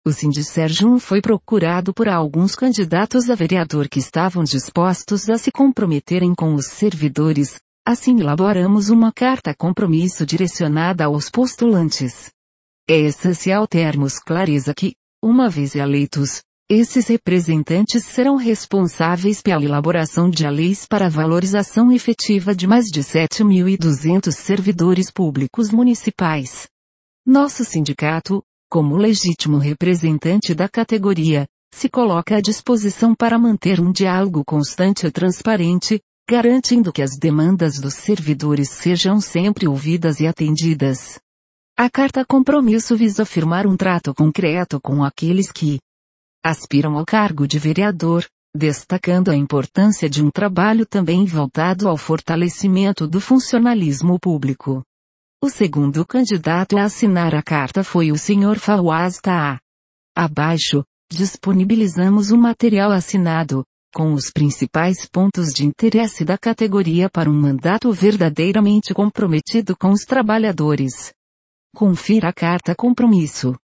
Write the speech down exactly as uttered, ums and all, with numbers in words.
O Sindicérgio foi procurado por alguns candidatos a vereador que estavam dispostos a se comprometerem com os servidores. Assim elaboramos uma carta compromisso direcionada aos postulantes. É essencial termos clareza que, uma vez eleitos, esses representantes serão responsáveis pela elaboração de leis para a valorização efetiva de mais de sete mil e duzentos servidores públicos municipais. Nosso sindicato, como legítimo representante da categoria, se coloca à disposição para manter um diálogo constante e transparente, garantindo que as demandas dos servidores sejam sempre ouvidas e atendidas. A carta compromisso visa firmar um trato concreto com aqueles que aspiram ao cargo de vereador, destacando a importância de um trabalho também voltado ao fortalecimento do funcionalismo público. O segundo candidato a assinar a carta foi o senhor Fawaz Taha. Abaixo, disponibilizamos o material assinado, com os principais pontos de interesse da categoria para um mandato verdadeiramente comprometido com os trabalhadores. Confira a carta compromisso.